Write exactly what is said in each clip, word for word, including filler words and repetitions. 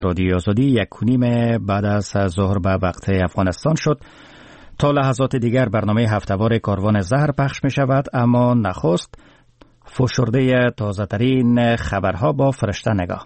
رادیو آزادی یک و نیم بعد از ظهر به وقت افغانستان شد. تا لحظات دیگر برنامه هفته‌وار کاروان زهر پخش می شود، اما نخست فشرده تازه ترین خبرها با فرشته نگاه.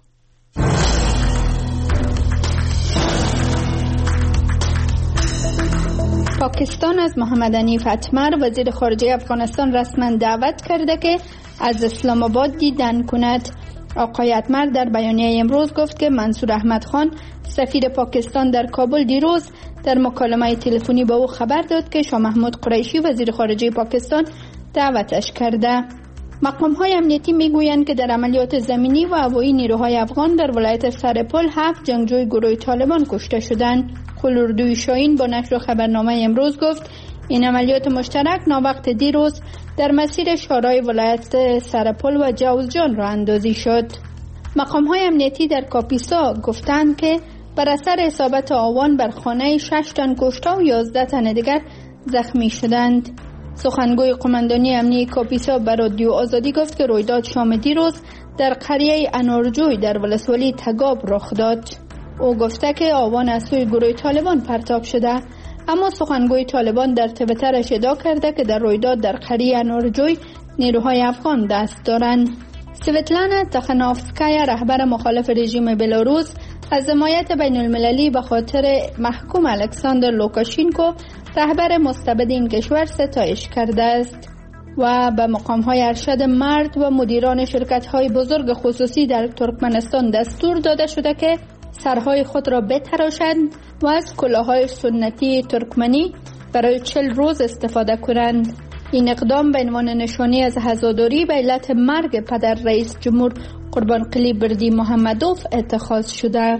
پاکستان از محمد حنیف اتمر وزیر خارجه افغانستان رسما دعوت کرده که از اسلام آباد دیدن کند. آقای اتمر در بیانیه امروز گفت که منصور احمد خان سفیر پاکستان در کابل دیروز در مکالمه تلفنی به او خبر داد که شاه محمود قریشی وزیر خارجه پاکستان دعوتش کرده. مقام‌های امنیتی میگویند که در عملیات زمینی و هوایی نیروهای افغان در ولایت سرپل هفت جنگجوی گروه طالبان کشته شدند. خلوردوی شاهین با نشر خبرنامه امروز گفت این عملیات مشترک ناوقت دیروز در مسیر شورای ولایت سرپل و جوزجان راه اندازی شد. مقام‌های امنیتی در کاپیسا گفتند که بر اثر اصابت آوان بر خانه شش تن کشته و یازده تن دیگر زخمی شدند. سخنگوی قماندانی امنیتی کاپیسا به رادیو آزادی گفت که رویداد شام دیروز در قریه انارجوی در ولسوالی تگاب رخ داد. او گفته که آوان از سوی گروه طالبان پرتاب شده، اما سخنگوی طالبان در توییترش ادعا کرده که در رویداد در قریه انارجوی نیروهای افغان دست دارند. سویتلانا تخانوفسکایا رهبر مخالف رژیم بلاروس از حمایت بین المللی به خاطر محکوم الکساندر لوکاشینکو رهبر مستبد این کشور ستایش کرده است و به مقام‌های ارشد مرد و مدیران شرکت‌های بزرگ خصوصی در ترکمنستان دستور داده شده که سرهای خود را بتراشند و از کلاه‌های سنتی ترکمنی برای چل روز استفاده کنند. این اقدام به عنوان نشانی از عزاداری به علت مرگ پدر رئیس جمهور قربانقلی بردی محمدوف اتخاذ شده.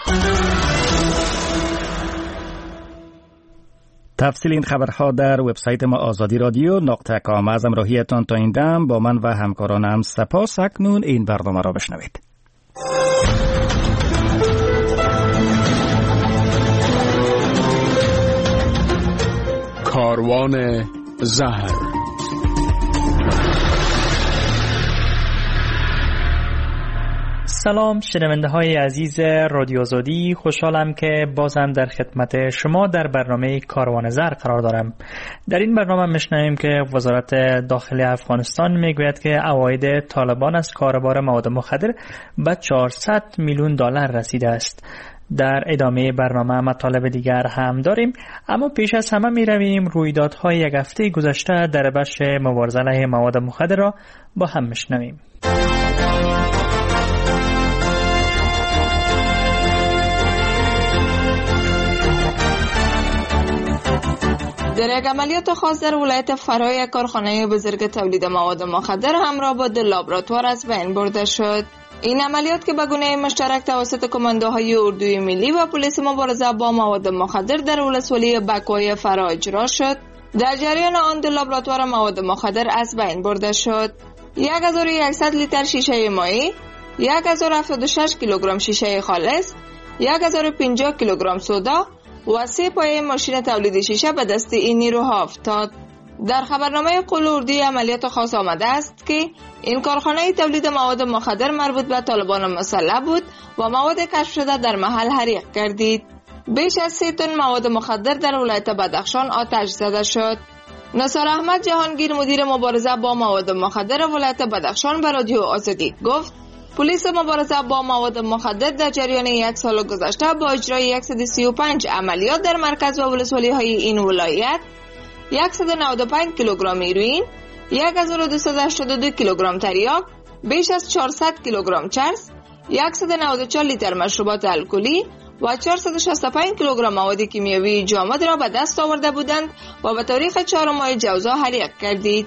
تفصیل این خبرها در وبسایت ما آزادی رادیو نقطه کام. از همراهیتان تا این دم با من و همکارانم سپاس. اکنون این برنامه را بشنوید. کاروان زهر. سلام شنونده های عزیز رادیو آزادی، خوشحالم که بازم در خدمت شما در برنامه کاروان زهر قرار دارم. در این برنامه میشنویم که وزارت داخلی افغانستان میگوید که عواید طالبان از کاروبار مواد مخدر به چهارصد میلیون دلار رسیده است. در ادامه برنامه مطالب دیگر هم داریم، اما پیش از همه می رویم رویدادهای یک هفته گذشته در بخش مبارزه علیه مواد مخدر را با هم میشنویم. در یک عملیات خاص در ولایت فرای یک کارخانه بزرگ تولید مواد مخدر همراه با دو لابراتوار از بین برده شد. این عملیات که به گونه مشترک توسط کماندوهای اردوی ملی و پلیس مبارزه با مواد مخدر در ولسوالی بکوی فرا اجرا شد، در جریان آن دو لابراتوار مواد مخدر از بین برده شد. هزار و صد لیتر شیشه مایی، هزار و هفتاد و شش کیلوگرم شیشه خالص، هزار و پنجاه کیلوگرم سودا و سه پایه ماشین تولید شیشه به دست این نیروها افتاد. در خبرنامه قول اردوی عملیات خاص آمده است که این کارخانه تولید مواد مخدر مربوط به طالبان مسلح بود و مواد کشف شده در محل حریق گردید. بیش از سه تن مواد مخدر در ولایت بدخشان آتش زده شد. نصار احمد جهانگیر مدیر مبارزه با مواد مخدر ولایت بدخشان به رادیو آزادی گفت پلیس مبارزه با مواد مخدر در جریان یک سال گذشته با اجرای صد و سی و پنج عملیات در مرکز و ولسوالی های این ولایت صد و نود و پنج کیلوگرم هیروئین، هزار و دویست و هشتاد و دو کیلوگرم تریاک، بیش از چهارصد کیلوگرم چرس، صد و نود و چهار لیتر مشروبات الکلی و چهارصد و شصت و پنج کیلوگرم مواد کیمیایی جامد را به دست آورده بودند و به تاریخ چهارم ماه جوزا حریق گردید.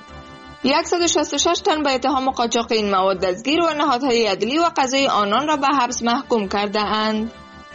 صد و شصت و شش تن به اتهام قاچاق این مواد دستگیر و نهادهای عدلی و قضایی آنان را به حبس محکوم کرده اند.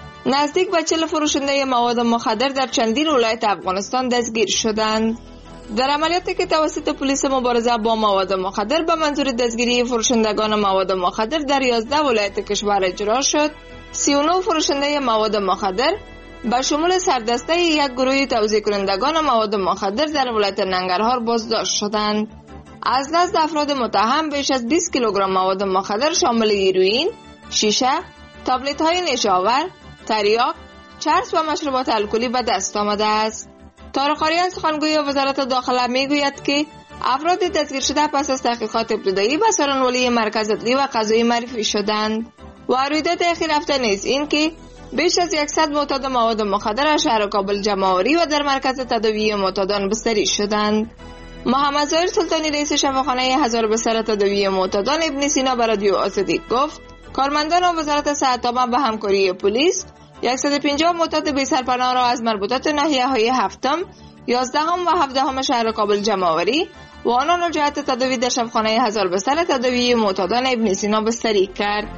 نزدیک به چهل فروشنده مواد مخدر در چندین ولایت افغانستان دستگیر شدند. در عملیاتی که توسط پلیس مبارزه با مواد مخدر به منظور دستگیری فروشندگان مواد مخدر در یازده ولایت کشور اجرا شد، سی و نه فروشنده مواد مخدر به شمول سردسته یک گروه توزیع کنندگان مواد مخدر در ولایت ننگرهار بازداشت شدند. از نزد افراد متهم بیش از بیست کیلوگرم مواد مخدر شامل هیروئین، شیشه، تابلت های نشاور، تریاک، چرس و مشروبات الکلی به دست آمده است. طارق آریان سخنگوی وزارت داخله میگوید که افراد دستگیر شده پس از تحقیقات ابتدایی به سرانولی مرکز عدلی و قضایی معرفی شدند و رویداد اخیر هفته نیز این که بیش از صد معتاد مواد مخدر از شهر کابل جمع آوری و در مرکز تداوی معتادان بستری شدند. محمد ظاهر سلطانی رئیس شفاخانه هزار بستر تداوی معتادان ابن سینا به رادیو آزادی گفت کارمندان وزارت صحت به همکاری پلیس صد و پنجاه معتاد بی سرپناه را از مربوطات ناحیه‌های هفتم، یازدهم و هفدهم شهر کابل جمع آوری و آنان را جهت تداوی در شفاخانه هزار بستر تداوی معتادان ابن سینا بستری کرد.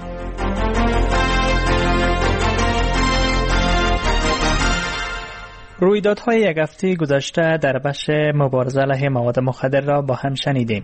رویدادهای یک هفته گذشته در بخش مبارزه علیه مواد مخدر را با هم شنیدیم.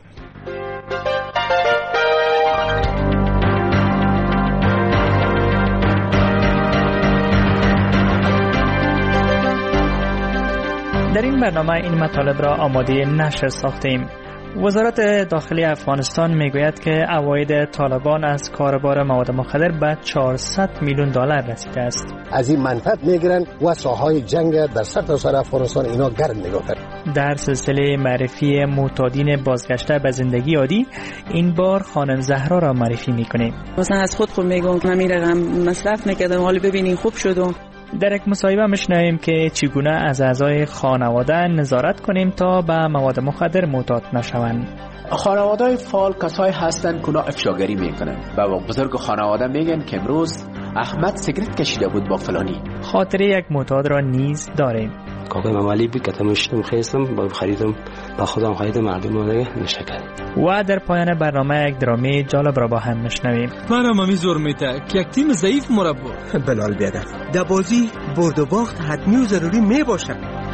در این برنامه این مطالب را آماده نشر ساختیم. وزارت داخلی افغانستان میگوید که عواید طالبان از کاروبار مواد مخدر به چهارصد میلیون دلار رسیده است. از این منفعت میگیرن و ساحای جنگ در سرتاسر افغانستان اینا گرم نگاه کرد. در سلسله معرفی معتادین بازگشته به زندگی عادی این بار خانم زهرا را معرفی میکنیم. مثلا از خود خود میگم که من رقم مصرف میکردم، حالا ببینین خوب شدم. در یک مصاحبه میشنویم که چگونه از اعضای خانواده نظارت کنیم تا به مواد مخدر معتاد نشوند. خانواده فعال کسایی هستند که افشاگری میکنن و بزرگ خانواده میگن که امروز احمد سیگرت کشیده بود با فلانی. خاطره یک معتاد را نیز داریم. کاکای ممالی بود که تماشیدم خریدم با خریدم با خودم خریدم مردم مادر نشکر. و در پایان برنامه یک درامی جالب را با هم میشنویم. منم همی زور میته که یک تیم ضعیف مربا بلال بیادر در بازی برد و باخت حتمی و ضروری می باشه.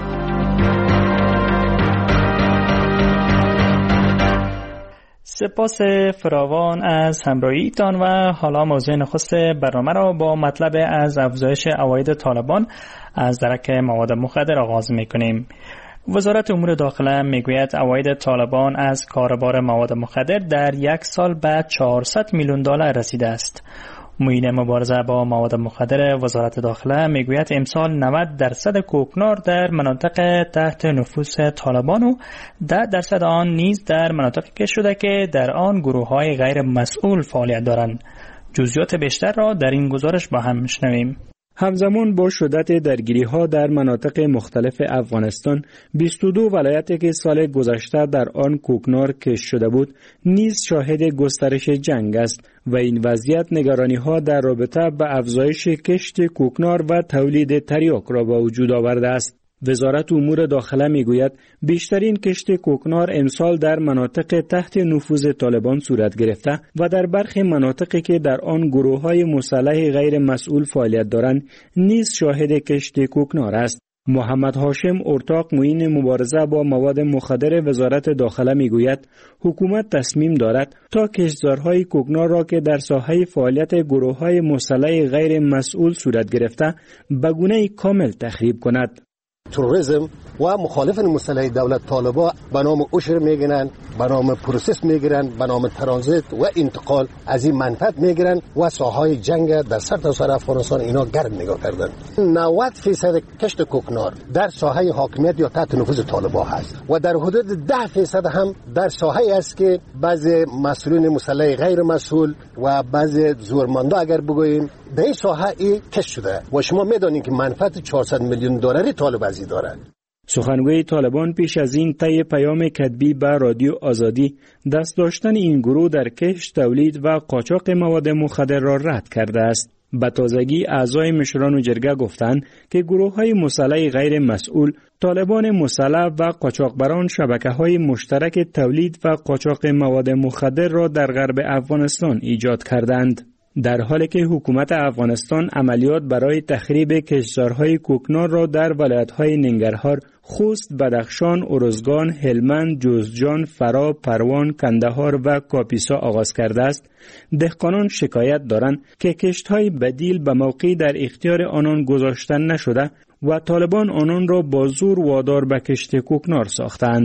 سپاس فراوان از همراهیتان و حالا موضوع نخست برنامه را با مطلب از افزایش عواید طالبان از درک مواد مخدر آغاز میکنیم. وزارت امور داخله میگوید عواید طالبان از کاروبار مواد مخدر در یک سال به چهارصد میلیون دلار رسیده است. معین مبارزه با مواد مخدر وزارت داخله میگوید امسال نود درصد کوکنار در مناطق تحت نفوذ طالبان و ده درصد آن نیز در مناطقی که شده که در آن گروه‌های غیر مسئول فعالیت دارند. جزئیات بیشتر را در این گزارش با هم میشنویم. همزمان با شدت درگیری‌ها در مناطق مختلف افغانستان، بیست و دو ولایتی که سال گذشته در آن کوکنار کشف شده بود، نیز شاهد گسترش جنگ است و این وضعیت نگرانی‌ها در رابطه با افزایش کشت کوکنار و تولید تریاک را به وجود آورده است. وزارت امور داخله میگوید بیشترین کشت کوکنار امسال در مناطق تحت نفوذ طالبان صورت گرفته و در برخی مناطقی که در آن گروه‌های مسلح غیر مسئول فعالیت دارند نیز شاهد کشت کوکنار است. محمد هاشم ارتاق معین مبارزه با مواد مخدر وزارت داخله میگوید حکومت تصمیم دارد تا کشتزارهای کوکنار را که در ساحه فعالیت گروه‌های مسلح غیر مسئول صورت گرفته به گونه کامل تخریب کند. تروریسم و مخالفان مسلح دولت طالبا به نام عشر میگیرن، به نام پروسس میگیرن، به نام ترانزیت و انتقال از این منفعت میگیرن و ساحای جنگ در سرتاسر افغانستان اینا گرم نگاه کردن. نود درصد کشت کوکنار در ساحه حاکمیت یا تحت نفوذ طالبا هست و در حدود ده درصد هم در ساحه است که بعضی مسئولین مسلح غیر مسئول و بعضی زورمندا اگر بگوییم در این ساحه ای کشف شده و شما میدونید که منفعت چهارصد میلیون دلاری طالب ازی دارند. سخنگوی طالبان پیش از این طی پیام کتبی به رادیو آزادی دست داشتن این گروه در کشت، تولید و قاچاق مواد مخدر را رد کرده است. به تازگی اعضای مشران و جرگه گفتند که گروه‌های مسلح غیر مسئول، طالبان مسلح و قاچاقبران شبکه‌های مشترک تولید و قاچاق مواد مخدر را در غرب افغانستان ایجاد کردند. در حالی که حکومت افغانستان عملیات برای تخریب کشتزارهای کوکنار را در ولایت‌های ننگرهار، خوست، بدخشان، ارزگان، هلمند، جوزجان، فرا، پروان، کندهار و کاپیسا آغاز کرده است، دهقانان شکایت دارند که کشت‌های بدیل به موقع در اختیار آنان گذاشته نشده و طالبان آنان را با زور وادار به کشت کوکنار ساختند.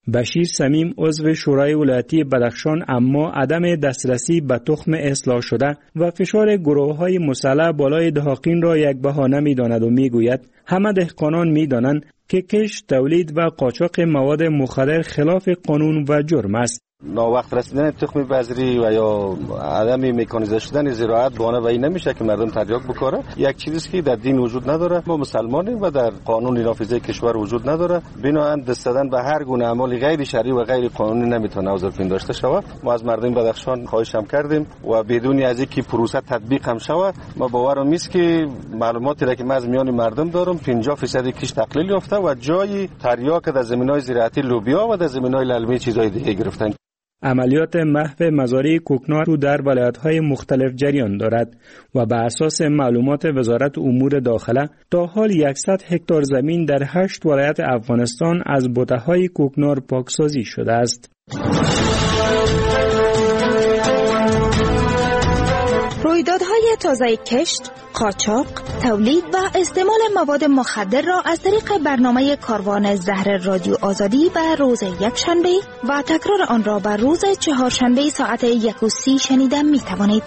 بشیر صمیم عضو شورای ولایتی بدخشان اما عدم دسترسی به تخم اصلاح شده و فشار گروه‌های مسلح بالای دهاقین را یک بهانه می‌داند و می‌گوید همه دهقانان می‌دانند که کشت، تولید و قاچاق مواد مخدر خلاف قانون و جرم است. ناوقت رسیدن تخم بذری و یا عدم مکانیزه شدن زراعت بهانه به این نمیشه که مردم تریاک بکاره. یک چیزی که در دین وجود نداره، ما مسلمانیم و در قانون نافذه کشور وجود نداره. بنابراین دست زدن به هر گونه اعمال غیر شرعی و غیر قانونی نمیتونه عذرپین داشته شود. ما از مردم بدخشان خواهش هم کردیم و بدون از اینکه پروسه تطبیق هم شود، ما باورم است که معلوماتی را که ما از میان مردم دارم پنجاه درصد کیش تقلیل یافته و جای تریاک در زمینهای زراعتی لوبیا و در زمینهای للمی چیزهای دیگه گرفتن. عملیات محو مزارع کوکنار در ولایت‌های مختلف جریان دارد و بر اساس معلومات وزارت امور داخله تا حال صد هکتار زمین در هشت ولایت افغانستان از بوته‌های کوکنار پاکسازی شده است. رویدادهای تازه کشت، قاچاق، تولید و استعمال مواد مخدر را از طریق برنامه کاروان زهر رادیو آزادی به روز یکشنبه و تکرار آن را به روز چهارشنبه ساعت یک و سی شنیده می توانید.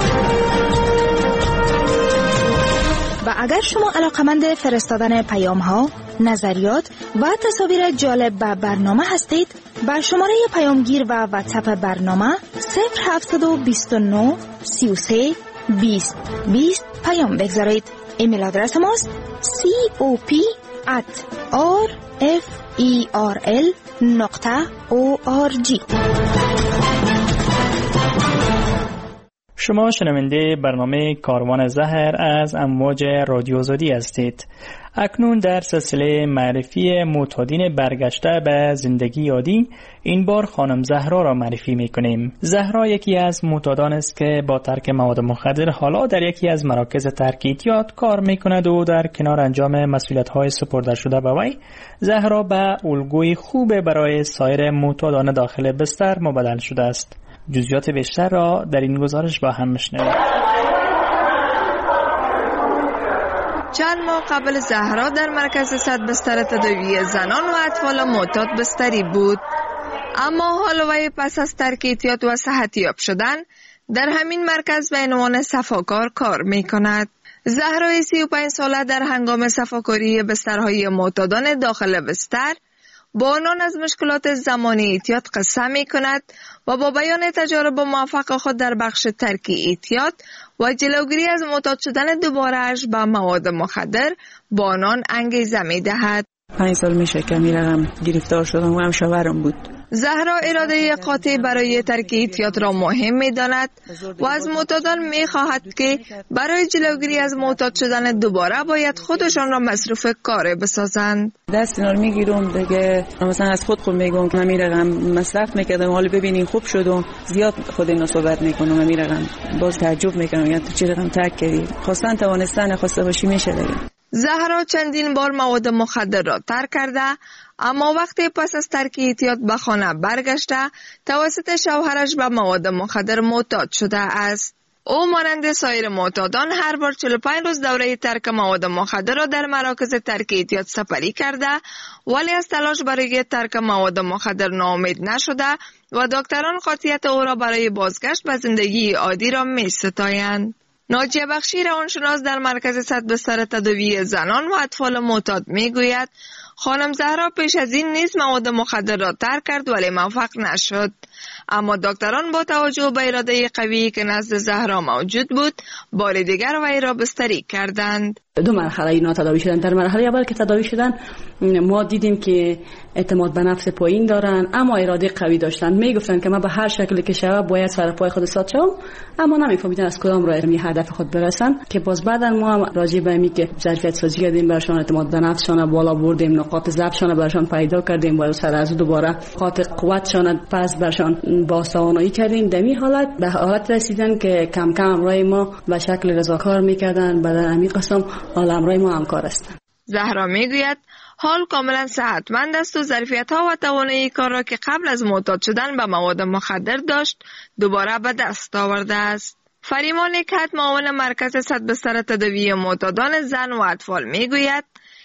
و اگر شما علاقمند فرستادن پیام ها، نظریات و تصاویر جالب به برنامه هستید، بر شماره پیامگیر و واتساپ برنامه صفر هفت دو نه سه سه بیست بیست پیام بگذارید. ایمیل آدرس ماست cop at rferl نقطه org. شما شنونده برنامه کاروان زهر از امواج رادیو آزادی هستید. اکنون در سلسله معرفی معتادین برگشته به زندگی عادی این بار خانم زهرا را معرفی می‌کنیم. زهرا یکی از معتادان است که با ترک مواد مخدر حالا در یکی از مراکز ترک اعتیاد کار می‌کند و در کنار انجام مسئولیت‌های سپرده شده به وی، زهرا به الگوی خوب برای سایر معتادان داخل بستر مبدل شده است. جزئیات بیشتر را در این گزارش با هم می‌شنویم. چند ماه قبل زهرا در مرکز صد بستر تداوی زنان و اطفال معتاد بستری بود، اما حال وی پس از ترک اعتیاد و صحتیاب شدن در همین مرکز به عنوان صفاکار کار می کند. زهرا سی و پنج ساله در هنگام صفاکاری بسترهای معتادان داخل بستر با آنان از مشکلات زمانی اعتیاد قصه می کند و با بیان تجارب موفق خود در بخش ترک اعتیاد و جلوگیری از معتاد شدن دوباره‌اش به مواد مخدر با آنان انگیزه می دهد. پنج سال میشه که میرم گرفتار شدم و هم شوهرم بود. زهرا اراده قاطع برای ترک اعتیاد را مهم می داند و از معتادان می خواهد که برای جلوگیری از معتاد شدن دوباره باید خودشان را مصروف کار بسازند. دست اینا رو میگیرم دیگه، مثلا از خود خود میگم که من میرم مصرف میکردم، حالا ببینین خوب شدم، زیاد خود اینا صحبت میکنم، من میرم باز تعجب میکنم یعنی تو چی رقم ترک کردی، خواستن توانستن خواسته باشی میشه دیگه. زهرا چندین بار مواد مخدر را ترک کرده، اما وقتی پس از ترک اعتیاد به خانه برگشته توسط شوهرش به مواد مخدر معتاد شده است. او مانند سایر معتادان هر بار چهل و پنج روز دوره ترک مواد مخدر را در مراکز ترک اعتیاد سپری کرده، ولی از تلاش برای ترک مواد مخدر ناامید نشده و دکتران قاطعیت او را برای بازگشت به زندگی عادی را می ستایند. ناجیه بخشی روانشناس در مرکز صد بستر تداوی زنان و اطفال معتاد می گوید خانم زهرا پیش از این نیز مواد مخدر را ترک کرد ولی موفق نشد، اما دکتران با توجه به اراده قوی که نزد زهرا موجود بود بار دیگر وی را بستری کردند. دو مرحله اینا تداوی شدن. در مرحله اول که تداوی شدن ما دیدیم که اعتماد به نفس پایین دارن اما اراده قوی داشتن، میگفتن که ما به هر شکلی که شوه باید سر پای خود ساد شوم، اما نمیفهمیدن از کدام راه می هدف خود برسن. که باز بعدا ما هم راجع به می که ظرفیت سازی کردیم، برشان اعتماد به نفسشان بالا بردیم، نقاط ضعفشان برشان پیدا کردیم و سر از دوباره نقاط قوتشان پس برشان با توانایی کردیم. در این حالت به حالت رسیدن که کم کم امرای ما به شکل رضاکار میکردن، بدن همین قسم حال امرای ما همکار هستند. زهرا میگوید حال کاملا صحتمند است و ظرفیت‌ها و توانایی کار را که قبل از معتاد شدن به مواد مخدر داشت دوباره به دست آورده است. فریمان کت معاون مرکز صد بستر تداوی معتادان زن و اطفال میگوید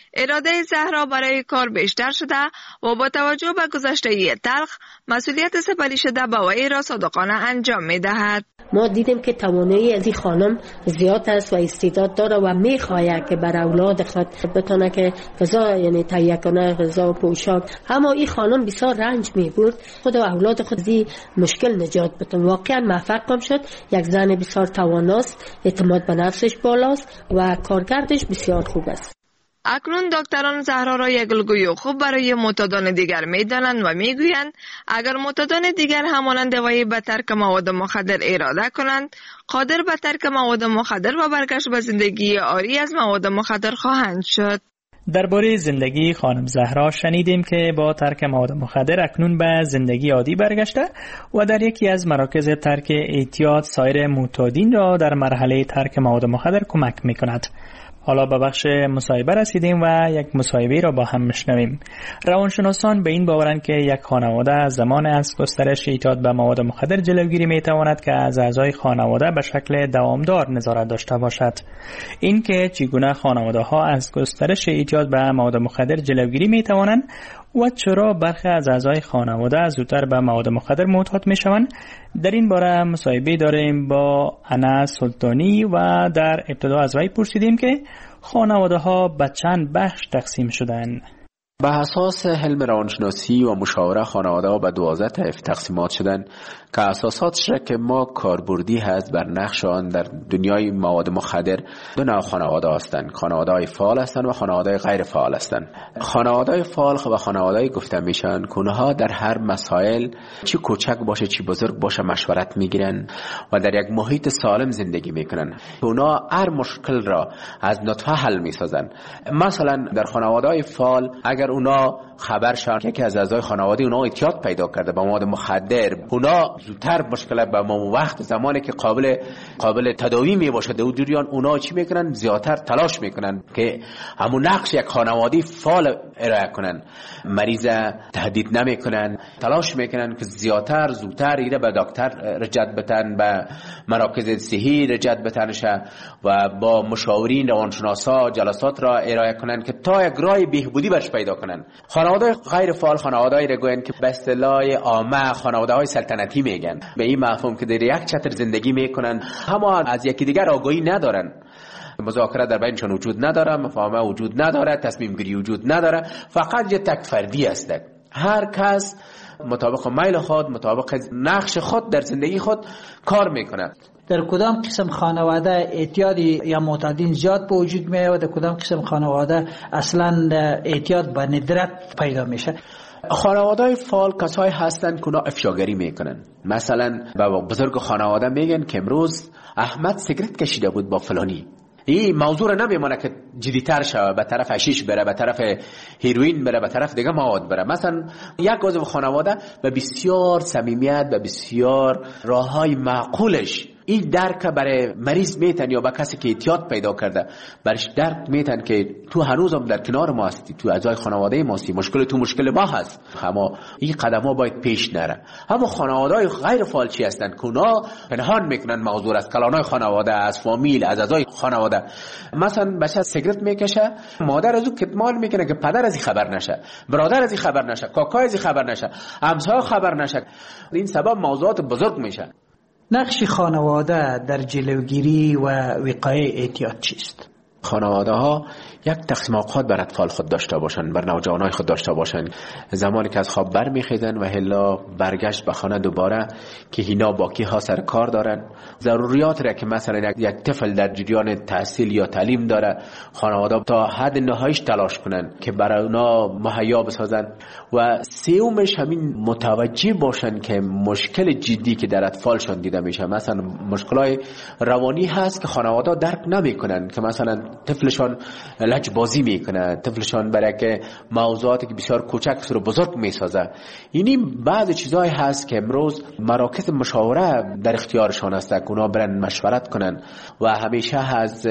اراده زهرا برای کار بیشتر شده و با توجه به گذشته تلخ مسئولیت سپری شده به وی را صادقانه انجام می دهد. ما دیدیم که توانایی از این خانم زیاد است و استعداد داره و میخواهد که بر اولاد خود بتونه که غذا یعنی تهیه کنه، غذا و پوشاک. اما این خانم بسیار رنج میبرد، خود و اولاد خود زی مشکل نجات بده. واقعا موفق هم شد. یک زن بسیار تواناست، اعتماد به نفسش بالاست و کارکردش بسیار خوب است. اکنون دکتران زهرا را یک الگوی خوب برای معتادان دیگر میدانند و میگویند اگر معتادان دیگر همانند وی به ترک مواد مخدر اراده کنند، قادر به ترک مواد مخدر و برگشت به زندگی عاری از مواد مخدر خواهند شد. درباره زندگی خانم زهرا شنیدیم که با ترک مواد مخدر اکنون به زندگی عادی برگشته و در یکی از مراکز ترک اعتیاد سایر معتادین را در مرحله ترک مواد مخدر کمک میکند. حالا به بخش مصاحبه رسیدیم و یک مصاحبه را با هم میشنویم. روانشناسان به این باورند که یک خانواده از زمان از گسترش اعتیاد به مواد مخدر جلوگیری میتواند که از اعضای خانواده به شکل دوامدار نظارت داشته باشد. این که چگونه خانواده ها از گسترش اعتیاد به مواد مخدر جلوگیری میتوانند و چرا برخی از اعضای خانواده زودتر به مواد مخدر معتاد میشوند، در این باره مصاحبه داریم با انس سلطانی و در ابتدا از وی پرسیدیم که خانواده ها به چند بخش تقسیم شدند. به اساس علم روانشناسی و مشاوره خانواده ها به دوازده طیف تقسیمات شدن که اساساتش را که ما کاربردی هست بر نقش آن در دنیای مواد مخدر دو نوع خانواده هستند. خانواده های فعال هستند و خانواده غیر فعال هستند. خانواده های فعال و خانواده های گفته میشن که اونها در هر مسائل چی کوچک باشه چی بزرگ باشه مشورت میگیرن و در یک محیط سالم زندگی میکنن. اونها هر مشکل را از نطفه حل میسازن. مثلا در خانواده های فعال اگر اونا خبر شد که از اعضای خانواده اونا اعتیاد پیدا کرده به مواد مخدر، اونا زودتر مشکل به ما وقت زمانی که قابل قابل تداوی می باشه در جریان اونا چی میکنن؟ زیادتر تلاش میکنن که همون نقش یک خانواده فعال ارائه کنن. مریض تهدید نمیکنن، تلاش میکنن که زیادتر زودتر ایره به دکتر رجعت بتن، به مراکز صحی رجعت بتنشه و با مشاورین روانشناسا جلسات را ارائه کنن که تا یک راه بهبودی برش پیدا کنن. خانواده غیر فعال خانواده‌ای را گوین که به اصطلاح عامه خانواده‌های سلطنتی میگن، به این مفهوم که در یک چتر زندگی میکنن، اما از یکی دیگر آگاهی ندارن، مذاکره در بینشان وجود نداره، مفاهمه وجود نداره، تصمیم گیری وجود نداره، فقط یه تک فردی است. هر کس مطابق میل خود، مطابق نقش خود در زندگی خود کار میکنه. در کدام قسم خانواده اعتیادی یا معتادین زیاد به وجود میاد و در کدام قسم خانواده اصلا اعتیاد به ندرت پیدا میشه؟ خانواده‌های فعال کسایی هستند که اونا افشاگری میکنن. مثلا با بزرگ خانواده میگن که امروز احمد سیگرت کشیده بود با فلانی. این موضوع را نمیمونه که جدی‌تر شه، به طرف حشیش بره، به طرف هیروئین بره، به طرف دیگه مواد بره. مثلا یک عضو خانواده به بسیار صمیمیت، به بسیار راههای معقولش این درک برای مریض میتن یا با کسی که اعتیاد پیدا کرده برش درک میتن که تو هنوزم در کنار ما هستی، تو اعضای خانواده ما هستی، مشکل تو مشکل ما هست، اما این قدم ها باید پیش نره. اما خانواده های غیر فعال چی هستن که اونا پنهان میکنن موضوع از کلانای خانواده، از فامیل، از اعضای خانواده. مثلا بچه سیگرت میکشه، مادر از او کتمان میکنه که پدر از این خبر نشه، برادر از این خبر نشه، کاکا از این خبر نشه، همسایه خبر نشه. این سبب موضوعات بزرگ میشه. نقش خانواده در جلوگیری و وقایع اعتیاد چیست؟ خانواده ها یک تقسیم اوقات بر اطفال خود داشته باشند، بر نوجوانای خود داشته باشند. زمانی که از خواب برمیخیزن و هلا برگشت به خانه دوباره که اینا باقی ها سر کار دارن، ضروریات را که مثلا یک طفل در جریان تحصیل یا تعلیم داره، خانواده تا حد نهاییش تلاش کنن که برای اونا مهیا بسازن. و سومش همین متوجه باشن که مشکل جدی که در اطفالشان دیده میشه، مثلا مشکلای روانی هست که خانواده درک نمیکنن، که مثلا طفلشان لج بازی میکنه، طفلشان برای که موضوعاتی که بسیار کوچک رو بزرگ میسازه. اینی بعض چیزایی هست که امروز مراکز مشاوره در اختیارشان هست که اونا برن مشورت کنن و همیشه از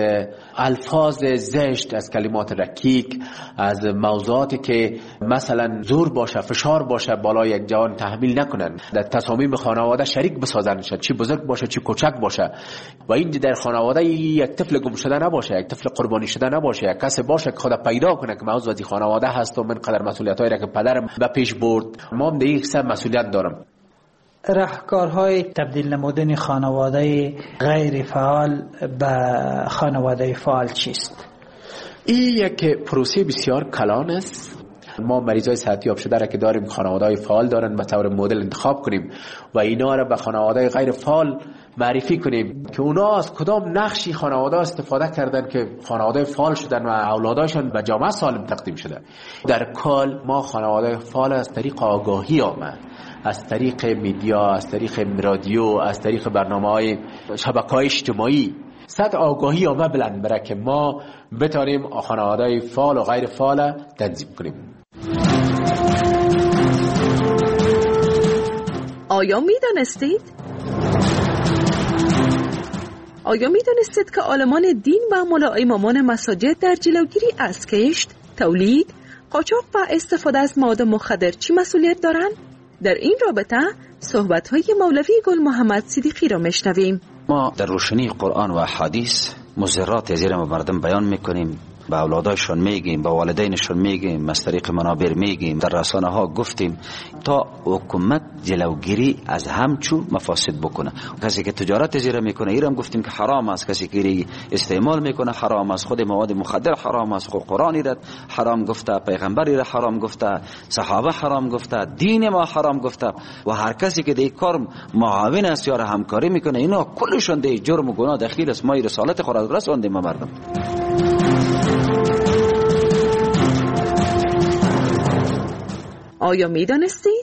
الفاظ زشت، از کلمات رکیک، از موضوعاتی که مثلا زور باشه، فشار باشه بالای یک جوان تحمیل نکنن، در تصامیم خانواده شریک بسازن، چی بزرگ باشه چی کوچک باشه. و این در خانواده یک طفل گم شده نباشه، یک طفل قربانی شده نباشه، یک کسی باشه که خود پیدا کنه که من عضو از خانواده هستم، من قدر مسئولیتایی را که پدرم به پیش برد، ما هم دیگه قسم مسئولیت دارم. راهکارهای تبدیل نمودن خانواده غیر فعال به خانواده فعال چیست؟ این یک پروسه بسیار کلان است. ما مریضای صحتیاب شده را که داریم خانواده‌های فعال دارن به طور مدل انتخاب کنیم و اینا را به خانواده غیر فعال معرفی کنیم که اونا از کدام نقشی خانواده استفاده کردن که خانواده فعال شدن و اولاداشون به جامعه سالم تقدیم شده. در کل ما خانواده فعال از طریق آگاهی آمد، از طریق میدیا، از طریق رادیو، از طریق برنامه‌های شبکه‌های اجتماعی سطح آگاهی آمد بلند برای که ما بتانیم خانواده فعال و غیر فعال تنظیم کنیم. آیا می‌دانستید؟ آیا می‌دانستید که عالمان دین و ملا امامان مساجد در جلوگیری از کشت، تولید، قاچاق و استفاده از مواد مخدر چی مسئولیت دارند؟ در این رابطه صحبت‌های مولوی گل محمد صدیقی را میشنویم. ما در روشنی قرآن و احادیث مضرات زیر ما مردم بیان میکنیم، به اولادایشون میگیم، به والدینشون میگیم، از طریق منابر میگیم، در رسانه ها گفتیم تا حکومت جلوگیری از همچون مفاسد بکنه. کسی که تجارت زیر میکنه ایرم گفتیم که حرام است، کسی که استعمال میکنه حرام است، خود مواد مخدر حرام است، خود قرآنی را حرام گفته، پیغمبری را حرام گفته، صحابه حرام گفته، دین ما حرام گفته و هر کسی که در کار معاون است یا همکاری میکنه اینا کلشون در جرم و گناه دخیل است. ما رسالت خود را رسوندیم به مردم. آیا می دانستید؟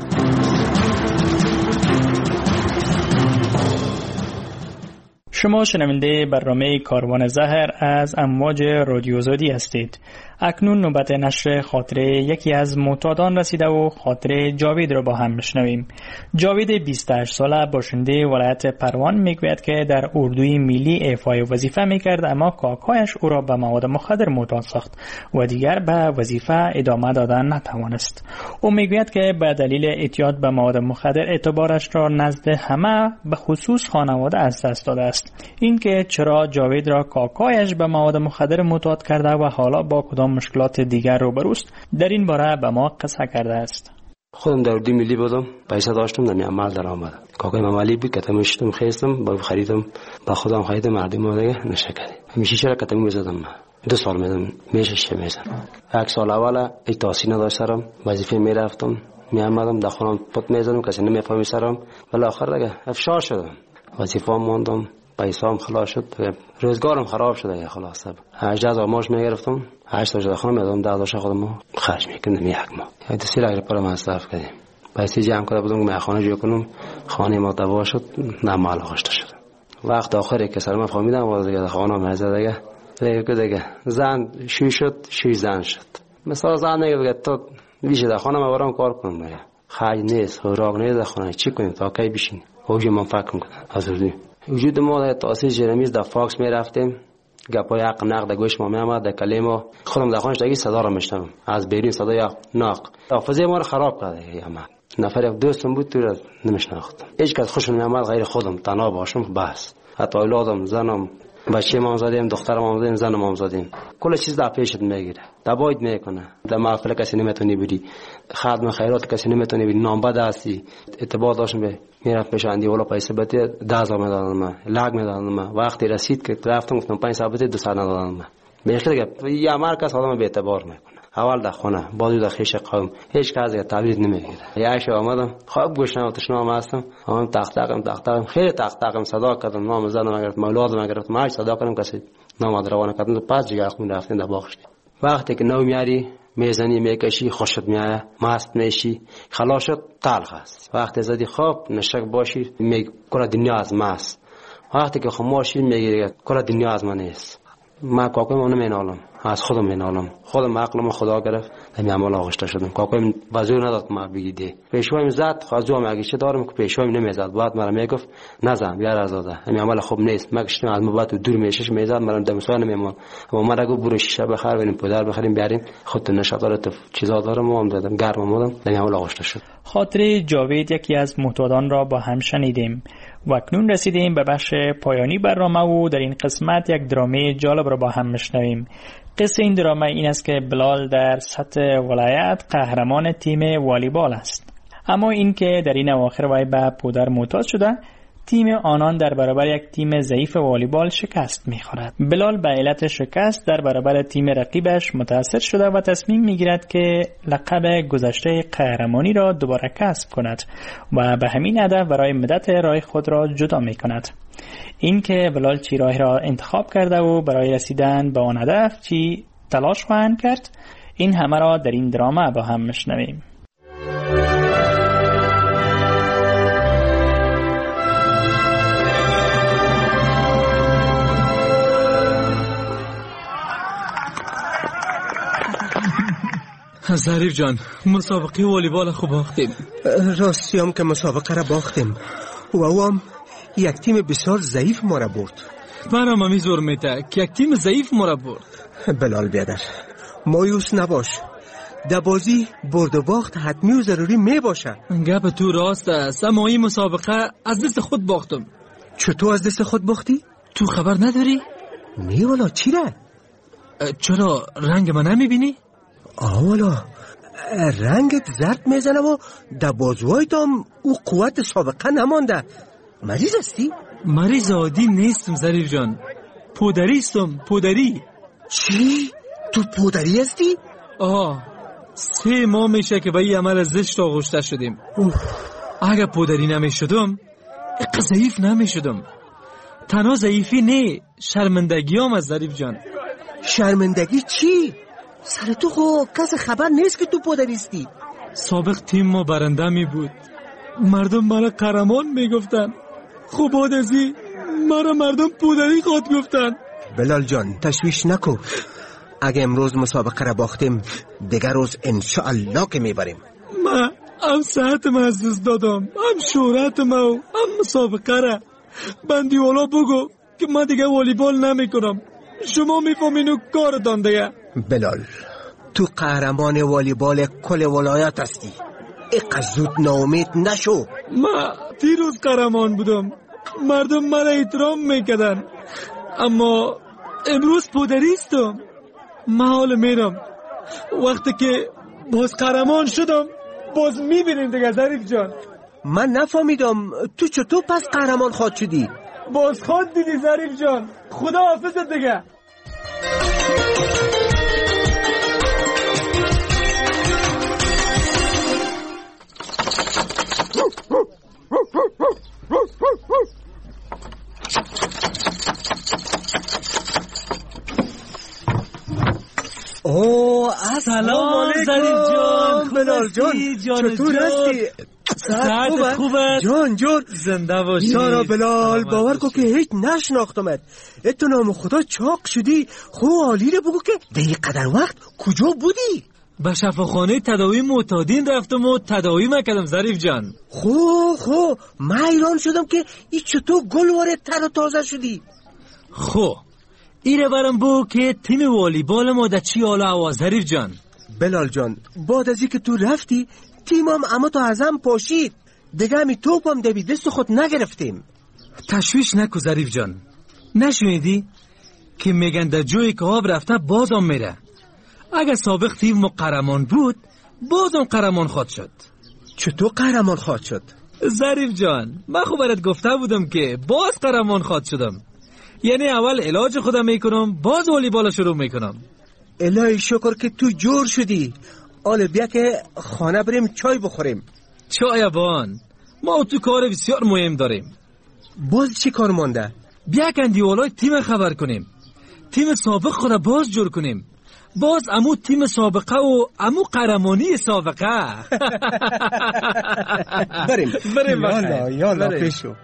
شما شنونده برنامه کاروان زهر از امواج رادیو آزادی هستید. اکنون نوبت نشر خاطره یکی از معتادان رسیده و خاطره جاوید را با هم میشنویم. جاوید بیست و هشت ساله باشنده ولایت پروان میگوید که در اردوی ملی ایفای وظیفه میکرد، اما کاکایش او را به مواد مخدر معتاد ساخت و دیگر به وظیفه ادامه دادن نتوانست. او میگوید که به دلیل اعتیاد به مواد مخدر اعتبارش را نزد همه به خصوص خانواده از دست داده است. این که چرا جاوید را کاکایش به مواد مخدر معتاد کرده و حالا با کدام مشکلات دیگر روبروست، در این باره به ما قصه کرده است. خودم در اردوی ملی بودم، پیسه داشتم، در عمل در آمد. کاکای ممالی بود، کتم شدم خستم، با خریدم، با خودم خریدم، مردم دیگه نشه کردم. همیشه چرا کتم میزدم. دو سال میدم، میشه میزدم. یک سال اول ای تحصیل نداشتم، وظیفه میرفتم، میامدم در خونم پت میزدم، کسی نمیفهمید سرم. ولی آخر دیگه افشار شدم. وظیفه ماندم، پیسام خلاص شد، روزگارم خراب شد دیگه خلاص. هجده هزار ماش میگرفتم، هشت تا خانم میدادم، ده هزار خودم خرج میکردم یک ماه. یعنی دو سه لاک پر مصرف کردیم. پیسه جمع کرده بودم که خانه جور کنم، خانه ما تباه شد، نمال آغشته شد. وقت آخری که سرم فهمیدم و دیگه خانه میزد دیگه. دیگه دیگه زن شوی شد، شوی زن شد. مثلا زن میگه تو ویژه در خانه ما برام کار کنم دیگه. خرج نیست، خوراک نیست در خانه، چی کنیم تا کی بشین؟ اوج من فکر میکنم از اردو. وجود ما در تاسیس جرمیز در فاکس می رفتیم، گپای حق نقد گوش ما می آمد، در کلمه خودم در خانش دیگه صدا را میشنوم، از بیرون صدای ناق حافظه ما رو خراب کرده. یا من نفر یک دوستم بود تو را نمیشناختم، هیچ کس خوشم نمیاد غیر خودم، تنها باشم بس. حتی اولادم، زنم، بچه ما زدیم، دخترم ما زدیم، زنم ما زدیم، کل چیز در پیشت میگیره، دباید میکنه. در محفل کسی نمیتونی بری، خدمت خیرات کسی نمیتونی بری، نام بد هستی. اعتبار داشتم به میرفت پیش اندی ولی پیسه بده ده هزار میدادن من، لاک میدادن من. وقتی رسید که رفتم گفتم پنج ثابت دو صد ندادن من. میخواد که یه مرکز آدم به اعتبار میکنه. اول در خونه، بعد در خیش قوم، هیچ کس دیگه تعبیر نمیگیره. یه شب آمدم، خواب گوشم تشنام هستم، آمدم تخت تقم تخت تقم خیلی تخت تقم صدا کردم، نام زدم اگر مولادم اگر ماش صدا کردم کسی نام روانه کردم، پس جگر خون رفتیم در باغش. وقتی که نو میاری میزنی میکشی، خوشت میایه، مست میشی، خلاصت تلخ است. وقتی زدی خواب نشک باشی میگی کل دنیا از ماست. وقتی که خاموشی میگی کل دنیا از من نیست. ما کاکایم نمینالم، از خودم مینالم، خودم عقلم خدا گرفت، همین عمل آغشته شدم. کاکایم بازور نداد ما بگیده، پیشوایم زد، خواستم اگه چه دارم که پیشوایم نمیزد، بعد مرا میگفت نزن بیار آزاده، همین عمل خوب نیست. ما گشتم از مبات دور میشش میزد، مرا دمسوار نمیمون. اما مرا گفت برو شیشه بخر بریم پدر بخریم بیاریم، خودت نشاطات چیزا دارم و هم دادم گرم مودم، همین عمل آغشته شد. خاطره جاوید یکی از معتادان را با هم شنیدیم. و اکنون رسیدیم به بخش پایانی برنامه و در این قسمت یک درامه جالب را با هم میشنویم. قصه این درامه این است که بلال در سطح ولایت قهرمان تیم والیبال است، اما این که در این اواخر وی به پدر معتاد شده، تیم آنان در برابر یک تیم ضعیف والیبال شکست می‌خورد. بلال به علت شکست در برابر تیم رقیبش متأثر شده و تصمیم می‌گیرد که لقب گذشته قهرمانی را دوباره کسب کند و به همین هدف برای مدت راه خود را جدا می‌کند. این که بلال چی راهی را انتخاب کرده و برای رسیدن به آن هدف چی تلاش خواهند کرد، این همه را در این درامه با هم می‌شنویم. ظریف جان، مسابقه والیبال خوب باختیم. راستی هم که مسابقه را باختیم و او هم یک تیم بسیار ضعیف ما را برد. من هم همی زور میته که یک تیم ضعیف ما را برد. بلال بیادر، مایوس نباش، در بازی برد و باخت حتمی و ضروری می باشه. گپ تو راست است، اما این مسابقه از دست خود باختم. چطور از دست خود باختی؟ تو خبر نداری؟ نه والا، چی را؟ چرا رنگ من نمیبینی؟ آه والا، رنگت زرد میزنه و در بازوهایت هم او قوت سابقه نمانده. مریض هستی؟ مریض عادی نیستم ظریف جان، پودری استم. پودری. چی؟ تو پودری هستی؟ آه، سه ماه میشه که به این عمل زشت آغشته شدیم. اگر پودری نمیشدم اقا ضعیف نمیشدم. تنها ضعیفی نه، شرمندگی هم از ظریف جان. شرمندگی چی؟ سر تو خو کس خبر نیست که تو پودریستی. سابق تیم ما برنده می بود، مردم مرا قهرمان می گفتن. خب بعد از این مرا مردم پودری خود گفتن. بلال جان تشویش نکن، اگه امروز مسابقه را باختیم دیگر روز انشاءالله که می بریم. من هم صحت من از دست دادم، هم شهرت من، هم مسابقه را. بندی والا بگو که من دیگه والیبال نمی کنم. شما می فهمینو کار دانده. بلال، تو قهرمان والیبال کل ولایت هستی، اقا زود ناامید نشو. ما دیروز قهرمان بودم، مردم مرا احترام میکردن، اما امروز پودریستم. من حال میرم، وقتی که باز قهرمان شدم باز میبینیم دیگه ظریف جان. من نفهمیدم تو چطور پس قهرمان خواد شدی؟ باز خواد دیدی ظریف جان. خدا حافظت دیگه. اوه سلام ظریف جان. بلال جان چطور هستی؟ ساعت خوبه جان جان زنده باشی. یارا بلال باور کن که هیچ نشناختمت. اتو نام خدا چاق شدی. خو عالی رو بگو که به قدر وقت کجا بودی؟ به شفاخانه تداوی معتادین رفتم و تداوی مکردم ظریف جان. خو خو من ایران شدم که ای چطور گل وارد تر و تازه شدی. خو ایره برم بو که تیم والیبال ما در چی حال هوا ظریف جان. بلال جان بعد از که تو رفتی تیمم اما تو ازم پاشید دیگه، همی توپم دوی دست خود نگرفتیم. تشویش نکو ظریف جان، نشنیدی که میگن در جوی که آب رفته بازم میره. اگر سابق تیم ما قهرمان بود بازم قهرمان خواد شد. چطور قهرمان خواد شد؟ ظریف جان من خوب برات گفته بودم که باز قهرمان خواد شدم. یعنی اول علاج خودم میکنم باز والیبال شروع میکنم. الهی شکر که تو جور شدی. آل بیا که خانه بریم چای بخوریم. چای بان ما تو کار بسیار مهم داریم. باز چی کار مانده؟ بیا کندیوالای تیم خبر کنیم، تیم سابق خود باز جور کنیم، باز امو تیم سابقه و امو قهرمانی سابقه. بریم بریم یالا یالا پیشو.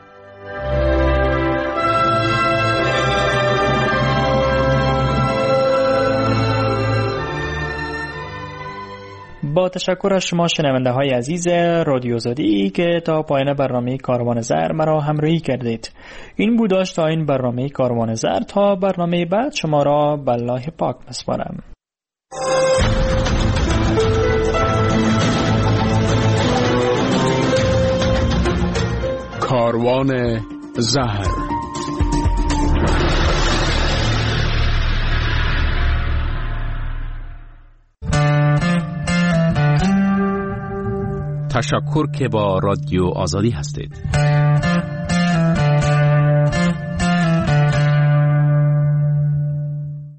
با تشکر از شما شنونده های عزیز رادیو زادی که تا پایان برنامه کاروان زر مرا همراهی کردید. این بوداش تا این برنامه کاروان زر. تا برنامه بعد شما را به الله پاک میسپارم. کاروان زهر. تشکر که با رادیو آزادی هستید.